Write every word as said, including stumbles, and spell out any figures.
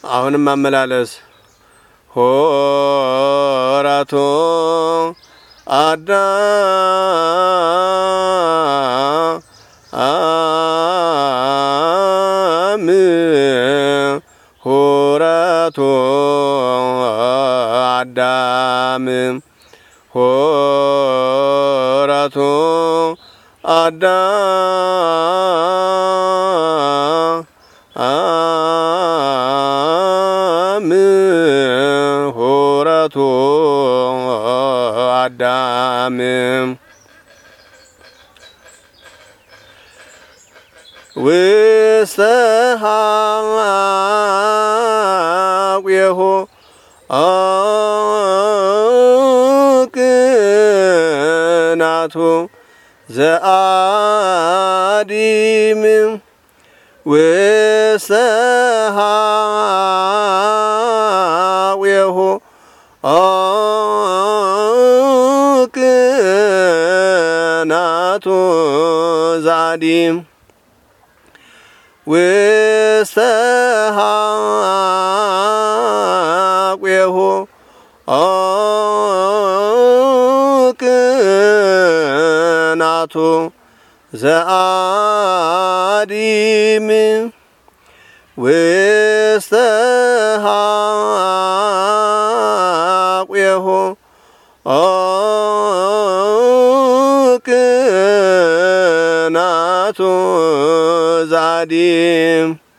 አሁንም አመላለስ ሆራቶ አዳም ሆራቶ አዳም ሆራቶ አዳም ሆራቶ አዳም ወሰሐቅየሆ አቅናቶ ዘአዲም ወሰሐቅየሆ አቅናቶ ዘአዲም ወሰሐቅየሆ አቅናቶ ዘአዲም ወሰሐቅየሆ አቅናቶ ዘአዲም